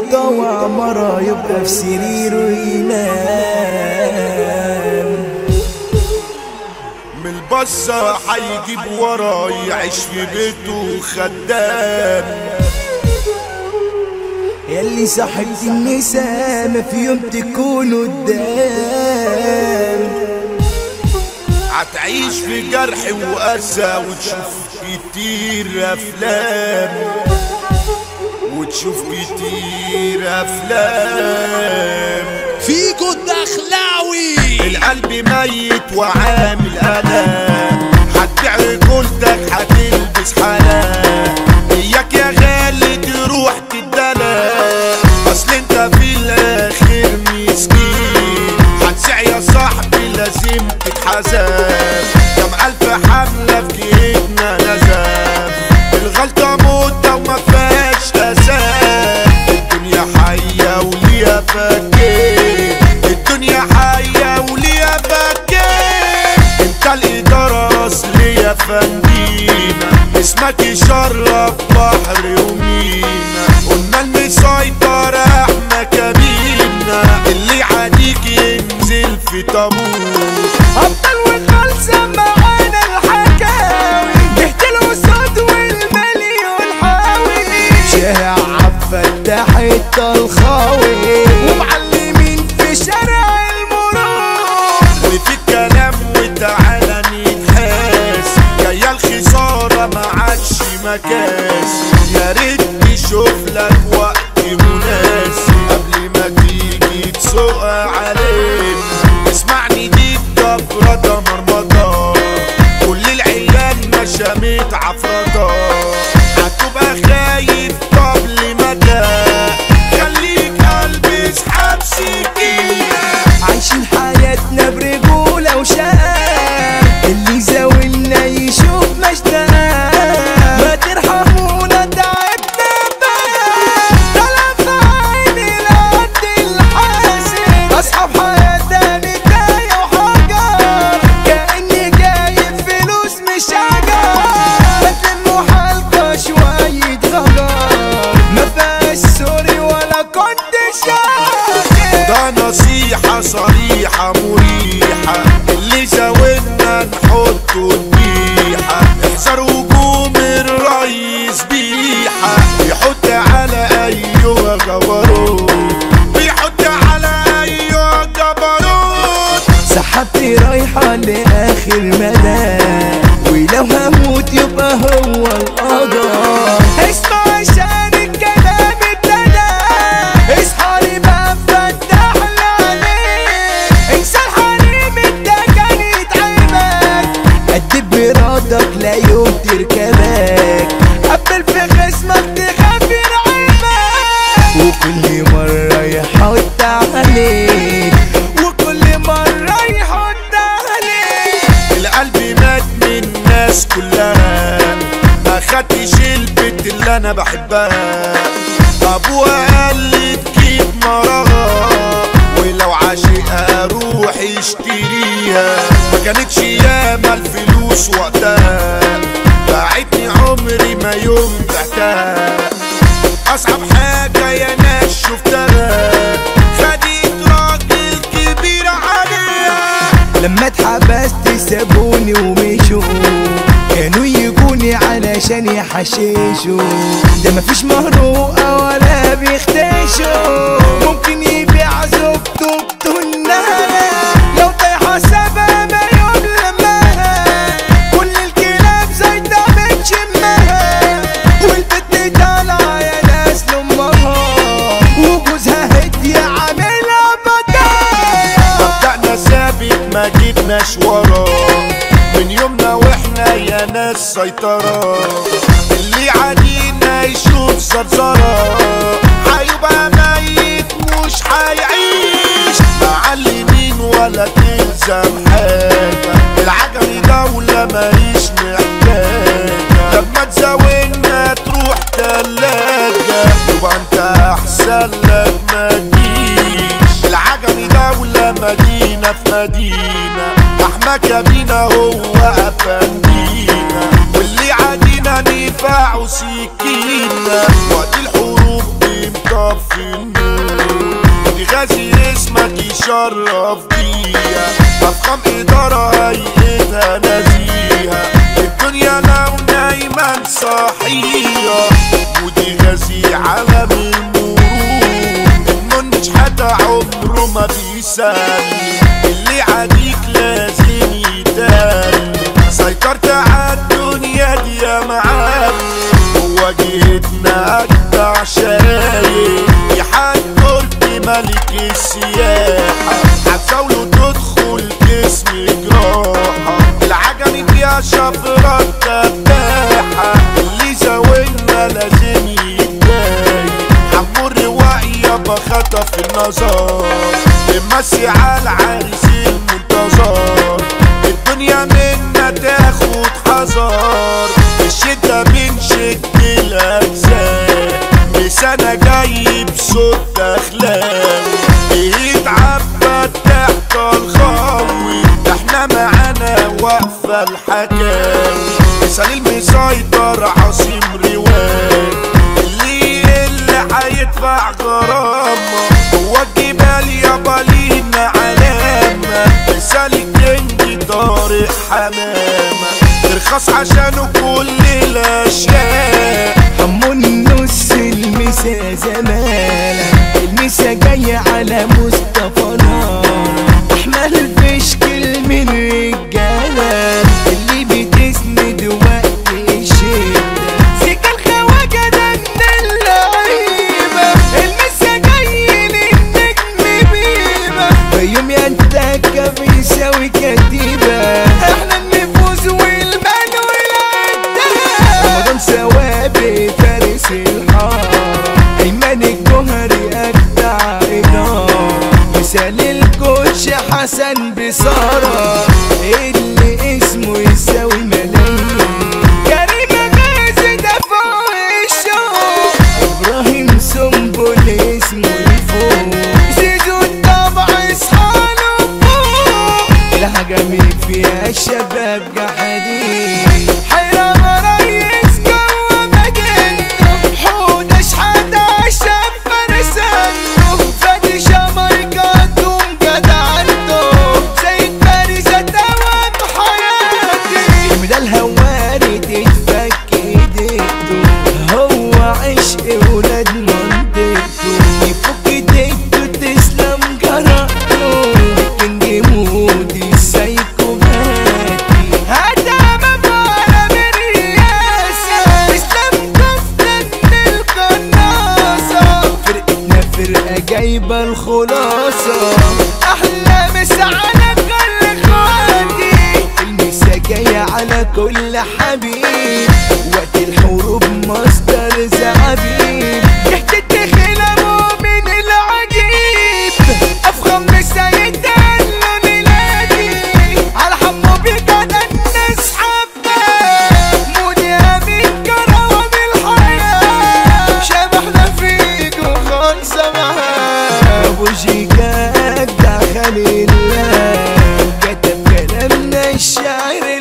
يتطوع مرة يبقى في سريره ينام. من البصة هيجيب ورا يعيش في بيته خدام. ياللي صاحبت النساء ما في يوم تكون قدام. هتعيش في جرح وأسى وتشوف كتير أفلام، وتشوف كتير أفلام. فيكو الدخلاوي القلب ميت وعامل ألم، هتبيع رجولتك هتلبس حلال. إياك يا غالي تروح تدلع، أصل انت في الآخر مسكين. هتسع يا صاحبي لازم تتحاسب، كم ألف حملة في جيبنا نزف. الغلطة مدة وما فيهاش أساس. الدنيا حية وليها فكين، الدنيا حية وليها فكين. انت الإدارة أصلي يا فندينا، اسمك يشرف بحر ومينا. قلنا المسيطر احنا كبيرنا، اللي عاديك ينزل في طابور. أبطال وخالصة معانا الحكاوي، نحكي الوسط والمليون حاوي. شارع عبدالفتاح الطلخاوي، ومعلمين في شارع المرور. وفي الكلام وتعالى نتحاس، جاية الخسارة ما عادش مكاس. يا ريت نشوف لك وقت مناسب قبل ما تيجي تسوق علينا. اسمعني دي الجبرة مرمطة، كل العيال ما شامت عفرطة. هتبقى خايف طب لمدى، خليك قلبي اسحب سكينة. عايشين حياتنا برجولة وشقة، اللي زاولنا يشوف مشتاق. ما ترحمونا تعبنا بقى، طلب عيني لقد الحاسب. أصحاب حياتنا بداية وحجر، كأني جايب فلوس مش عجر. ما تلموا حالكوا شوية غجر، ما فيهاش سوري ولا كنت شاكر. ده نصيحة صريحة مريحة، اللي زاولنا نحطه ذبيحة. احذر هجوم الريس بيحة، بيحط على أيوة جبروت، بيحط على أيوة جبروت. سحبتي رايحة لآخر مدى، ولو هموت يبقى هو القدر. اسمع عشان الكلام ابتدى، اصحى بقى فتح العينين. انسى الحريم انت كان يتعبك، قد برادك لا يوم تركبك. قبل في خصمك تخاف يرعبك، وكل مرة يحط عليك، وكل مرة يحط عليك. القلب مات من الناس كلها، ما خدتش البنت اللي انا بحبها. ابوها قال لي تجيب مراها، ولو عاشقها اروح يشتريها. ما كانتش ياما الفلوس وقتها، باعتني عمري ما يوم بعتها. اصعب حاجة يا ناس شفتها، خدت راجل كبير عليها. لما اتحبست سابوني ومشوا، كانوا يجوني علشان يحششوا. ده مفيش مهروقة ولا بيختشوا، ممكن يبيع زوجته بتنها. لو طايحة سابها ما يوم لمها، كل الكلاب زايدة بتشمها. والبت طالعة يا ناس لأمها، وجوزها هدية عاملها بداية. مبدأنا ثابت ما جبناش وراه، من يومنا واحنا يا ناس سيطرة. اللي عادينا يشوف زرزرة، هيبقى ميت مش هيعيش. معلمين ولا تلزم حاجة، العجمي دولة ماليش محتاجة. لما تزاولنا تروح تلاجة، يبقى انت احسن لك ما تجيش. العجمي دولة مدينة في مدينة، احمى كابينا هو افندينا. واللي عادينا نفاع وسكينة، وقت الحروب يطفي النور. ودي غازي اسمك يشرف بيها، افخم اداره هيئتها نزيهه، الدنيا لو نايمه صحيه. ودي غازي عالم المرور، المنتج حتى عمره ما بيسلم، اللي عاديك لازم يتألم. سيطرت عالدنيا دي يا معلم، وواجهتنا أجدع شايب، يا حاج تركي ملك السياحة، هتزاوله تدخل جسم جراحة، العجمي فيها شفرة تباحة، اللي زاولنا لازم يتضايق. حمو الرواقي يابا خطف النظر، بنمسي عالعريس المنتظر، الدنيا منا تاخد حذر، الشدة بنشد الأجزاء، لسانة جاي بصوت أخلاق، بيتعبد تحت الخاوي، احنا معانا واقفة الحكاوي، مثال المسيطر عاصم رواق، اللي هيدفع غرامة، هو الجبال يابا لينا علامة، مثال الكينج طارق حمامة، ارخص عشانه كل الاشياء. حمو النص المسا زمالة، المسا جاية على مصطفى نار، احمل فشكل من رجالة، اللي بتسند وقت الشدة، سكة الخواجة ده من اللعيبة، المسا جاي للنجم بيبة، بيوم ينتكى بيساوي كتيبة، احنا النفوذ والمال والعدة، رمضان ثوابت فارس الحارة، ايمن الجوهري اجدع إدارة، مثال الكوتش حسن بصارة، اللي اسمه يساوي ملايين، كريم غازي ده فوق الشوق، ابراهيم سنبل اسمه يفوق، زيزو الطبع اصحاله فوق، العجمي فيها الشباب جحدين، حيران ريس جوا مدينته، حودة شحاتة شاب فرسانته، فادي جامايكاتهم جدعنته، زيد باريس توام حياتي، المدى الهواري تتفك ايديته، هو عشق ولاد منطقته، يفك ايديته تسلم جرأته، الكينج مودي السايكوباتي، هدام بقى بالرياسة، اسلام كفتن القناصة، فرقتنا فرقة جايبة الخلاصة، أحلى مسا على كل اخواتي، المسا جاية على كل حبيب، وقت الحروب مصدر زعبيب، يحتد خلامه من العجيب، أفخم مسا يتقالوا ميلادي، على حمو بجد الناس حباه، مودي أمين كرم الحياة، شبحنا فيك وخلصة معاه، أبو جيكا أجدع خليل الله، كتب كلامنا الشعر